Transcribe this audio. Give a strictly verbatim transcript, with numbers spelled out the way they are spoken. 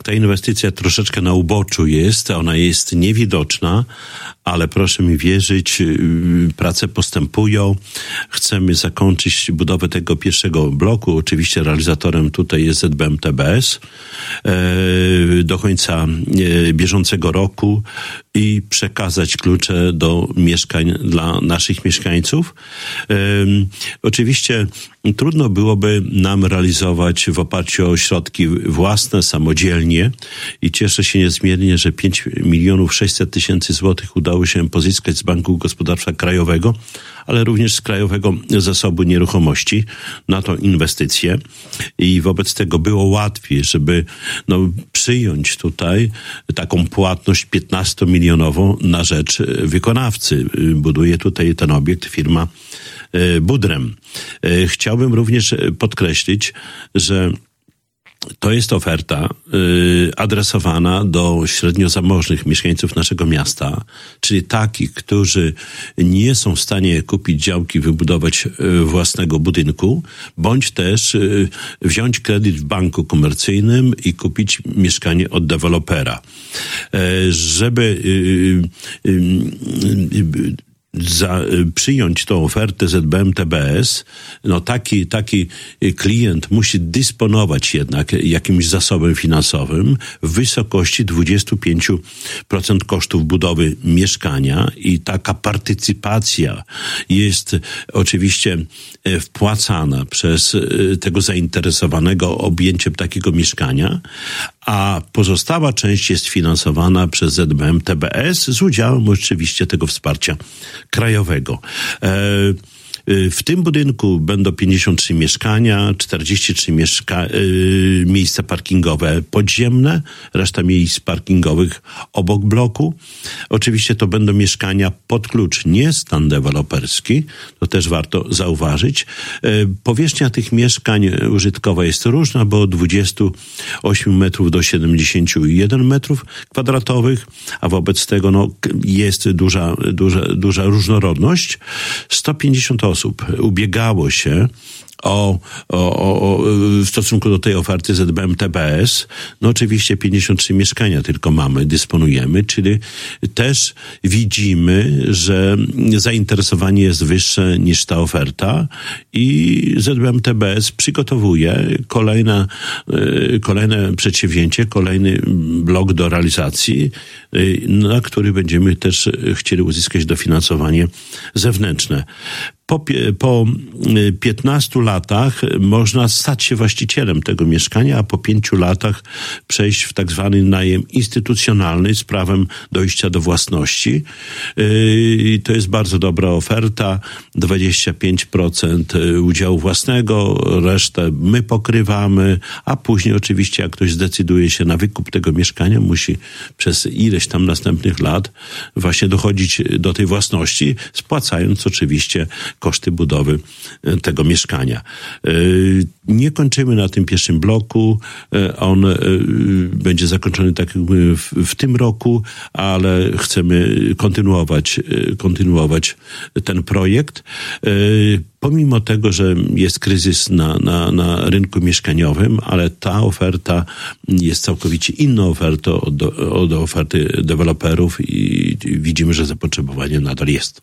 Ta inwestycja troszeczkę na uboczu jest, ona jest niewidoczna, ale proszę mi wierzyć, prace postępują. Chcemy zakończyć budowę tego pierwszego bloku. Oczywiście realizatorem tutaj jest Z B M T B S do końca bieżącego roku i przekazać klucze do mieszkań dla naszych mieszkańców. Oczywiście trudno byłoby nam realizować w oparciu o środki własne, samodzielnie i cieszę się niezmiernie, że pięć milionów sześćset tysięcy złotych udało się pozyskać z Banku Gospodarstwa Krajowego, ale również z Krajowego Zasobu Nieruchomości na tą inwestycję i wobec tego było łatwiej, żeby no, przyjąć tutaj taką płatność piętnastomilionową na rzecz wykonawcy. Buduje tutaj ten obiekt firma Budrem. Chciałbym również podkreślić, że to jest oferta y, adresowana do średnio zamożnych mieszkańców naszego miasta, czyli takich, którzy nie są w stanie kupić działki, wybudować y, własnego budynku, bądź też y, wziąć kredyt w banku komercyjnym i kupić mieszkanie od dewelopera. Y, żeby y, y, y, y, Za, przyjąć tą ofertę Z B M T B S, no taki, taki klient musi dysponować jednak jakimś zasobem finansowym w wysokości dwadzieścia pięć procent kosztów budowy mieszkania i taka partycypacja jest oczywiście wpłacana przez tego zainteresowanego objęciem takiego mieszkania, a pozostała część jest finansowana przez Z B M T B S z udziałem oczywiście tego wsparcia krajowego. E- W tym budynku będą pięćdziesiąt trzy mieszkania, czterdzieści trzy mieszka- yy, miejsca parkingowe podziemne, reszta miejsc parkingowych obok bloku. Oczywiście to będą mieszkania pod klucz, nie stan deweloperski, to też warto zauważyć. Yy, powierzchnia tych mieszkań użytkowa jest różna, bo od dwudziestu ośmiu metrów do siedemdziesięciu jeden metrów kwadratowych, a wobec tego no, jest duża, duża, duża różnorodność. sto pięćdziesiąt osób ubiegało się o, o, o, w stosunku do tej oferty Z B M T B S. No oczywiście pięćdziesiąt trzy mieszkania tylko mamy, dysponujemy, czyli też widzimy, że zainteresowanie jest wyższe niż ta oferta i Z B M T B S przygotowuje kolejne, kolejne przedsięwzięcie, kolejny blok do realizacji, na który będziemy też chcieli uzyskać dofinansowanie zewnętrzne. Po, po piętnastu latach można stać się właścicielem tego mieszkania, a po pięciu latach przejść w tak zwany najem instytucjonalny z prawem dojścia do własności. Yy, to jest bardzo dobra oferta, dwadzieścia pięć procent udziału własnego, resztę my pokrywamy, a później oczywiście jak ktoś zdecyduje się na wykup tego mieszkania, musi przez ileś tam następnych lat właśnie dochodzić do tej własności, spłacając oczywiście koszty budowy tego mieszkania. Nie kończymy na tym pierwszym bloku. On będzie zakończony tak w, w tym roku, ale chcemy kontynuować, kontynuować ten projekt. Pomimo tego, że jest kryzys na, na, na rynku mieszkaniowym, ale ta oferta jest całkowicie inną ofertą od, od oferty deweloperów i widzimy, że zapotrzebowanie nadal jest.